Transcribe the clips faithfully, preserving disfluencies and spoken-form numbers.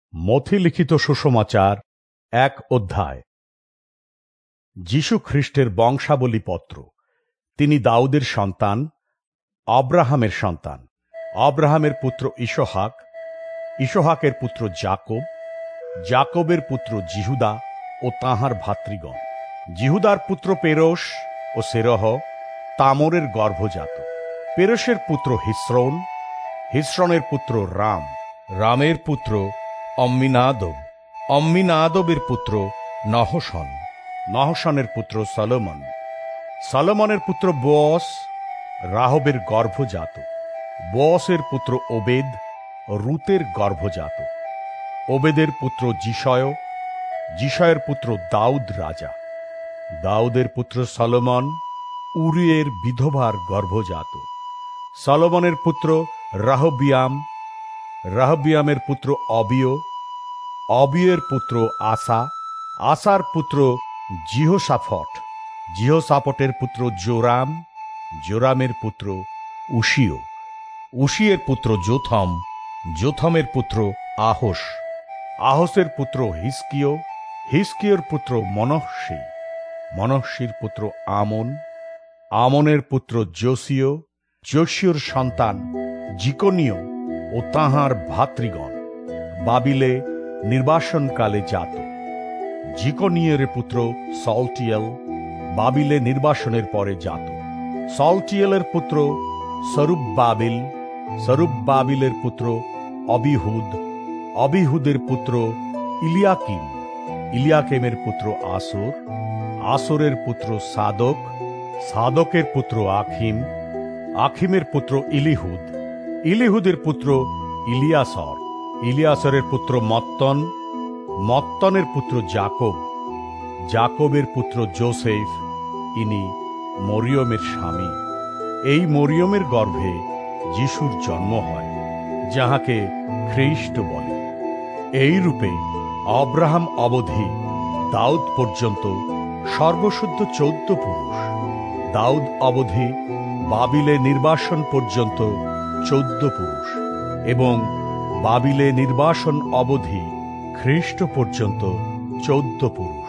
মথি লিখিত সুসমাচার এক অধ্যায়। যীশু খ্রিস্টের বংশাবলী পত্র। তিনি দাউদের সন্তান, আব্রাহামের সন্তান। আব্রাহামের পুত্র ইসহাক, ইসহাকের পুত্র যাকব, যাকবের পুত্র জিহুদা ও তাঁহার ভাতৃগণ। জিহুদার পুত্র পেরস ও সেরহ তামরের গর্ভজাত। পেরসের পুত্র হিস্রোন, হিস্রনের পুত্র রাম, রামের পুত্র অম্মিনাদব, অম্মিনাদবের পুত্র নহশন, নহশনের পুত্র সলোমন, সলোমনের পুত্র বোয়স, রাহবের গর্ভজাত। বোয়সের পুত্র ওবেদ, রুতের গর্ভজাত। ওবেদের পুত্র যিশয়, যিশয়ের পুত্র দাউদ রাজা। দাউদের পুত্র সলোমন উরিয়ের বিধবার গর্ভজাত। সলোমনের পুত্র রাহবিয়াম, রাহবিয়ামের পুত্র অবিয়, অবিয়ের পুত্র আসা, আসার পুত্র জিহোশাফট, জিহোশাফটের পুত্র জোরাম, জোরামের পুত্র উশিয়, উশিয়ের পুত্র যোথম, যোথমের পুত্র আহস, আহসের পুত্র হিস্কিয়, হিস্কিয়র পুত্র মনস্সী, মনস্সীর পুত্র আমন, আমনের পুত্র যোসিয়, যোসিয়র সন্তান জিকনীয় ও তাঁহার ভাতৃগণ বাবিলে নির্বাসনকালে জাত। জিকনীয়ের পুত্র সলটিয়েল বাবিলে নির্বাসনের পরে জাত। সলটিয়েলের পুত্র সরুব্বাবিল, সরুব্বাবিলের পুত্র অবিহুদ, অবিহুদের পুত্র ইলিয়াকিম, ইলিয়াকিমের পুত্র আসর, আসরের পুত্র সাদক, সাদকের পুত্র আখিম, আখিমের পুত্র ইলিহুদ, ইলিহুদের পুত্র ইলিয়াসর, ইলিয়াসরের পুত্র মত্তন, মত্তনের পুত্র যাকব, যাকবের পুত্র যোসেফ, ইনি মরিয়মের স্বামী। এই মরিয়মের গর্ভে যিশুর জন্ম হয়, যাহাকে খ্রিস্ট বলে। এই রূপে আব্রাহাম অবধি দাউদ পর্যন্ত সর্বশুদ্ধ চৌদ্দ পুরুষ, দাউদ অবধি বাবিলে নির্বাসন পর্যন্ত চৌদ্দ পুরুষ, এবং বাবিলে নির্বাসন অবধি খ্রিস্ট পর্যন্ত চৌদ্দ পুরুষ।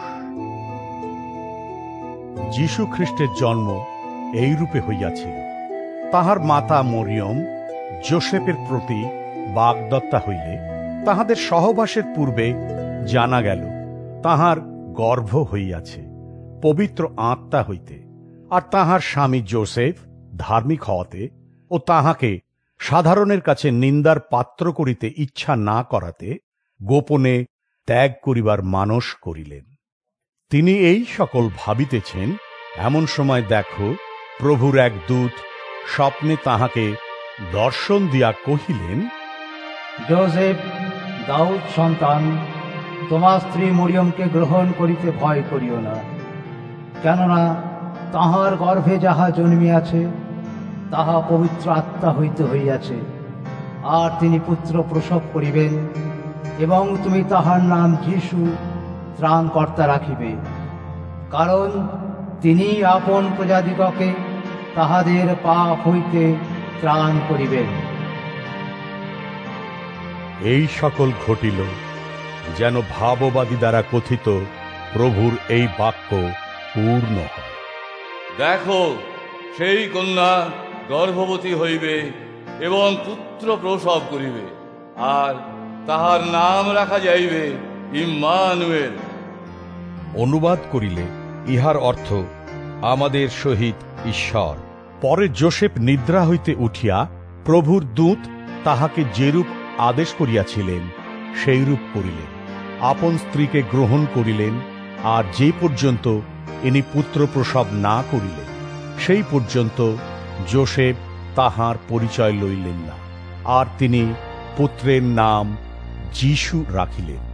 যীশু খ্রিস্টের জন্ম এই রূপে হইয়াছিল। তাহার মাতা মরিয়ম যোসেফের প্রতি বাগদত্তা হইলে তাহাদের সহবাসের পূর্বে জানা গেল তাহার গর্ভ হইয়াছে পবিত্র আত্মা হইতে। আর তাহার স্বামী যোসেফ ধার্মিক হওয়াতে ও তাহাকে সাধারণের কাছে নিন্দার পাত্র করিতে ইচ্ছা না করাতে গোপনে ত্যাগ করিবার মানস করিলেন। তিনি এই সকল ভাবিতেছেন, এমন সময় দেখো, প্রভুর এক দূত স্বপ্নে তাহাকে দর্শন দিয়া কহিলেন, যোসেফ, দাউদ সন্তান, তোমার স্ত্রী মরিয়মকে গ্রহণ করিতে ভয় করিও না, কেননা তাহার গর্ভে যাহা জন্মিয়াছে তাহা পবিত্র আত্মা হইতে হইয়াছে। আর তিনি পুত্র প্রসব করিবেন, এবং তুমি তাহার নাম যীশু, ত্রাণকর্তা রাখিবে, কারণ তিনি আপন প্রজাদিগকে তাহাদের পাপ হইতে ত্রাণ করিবেন। এই সকল ঘটিল যেন ভাববাদী দ্বারা কথিত প্রভুর এই বাক্য পূর্ণ হয়। দেখো, সেই কন্যা গর্ভবতী হইবে এবং পুত্র প্রসব করিবে, আর তাহার নাম রাখা যাইবে ইম্মানুয়েল। অনুবাদ করিলে ইহার অর্থ আমাদের সহিত ঈশ্বর। পরে যোসেফ নিদ্রা হইতে উঠিয়া প্রভুর দূত তাহাকে যেরূপ আদেশ করিয়াছিলেন সেইরূপ করিলেন। আপন স্ত্রীকে গ্রহণ করিলেন, আর যে পর্যন্ত ইনি পুত্র প্রসব না করিলেন সেই পর্যন্ত যোসেফ তাহার পরিচয় লইলেন না। আর তিনি পুত্রের নাম যীশু রাখিলেন।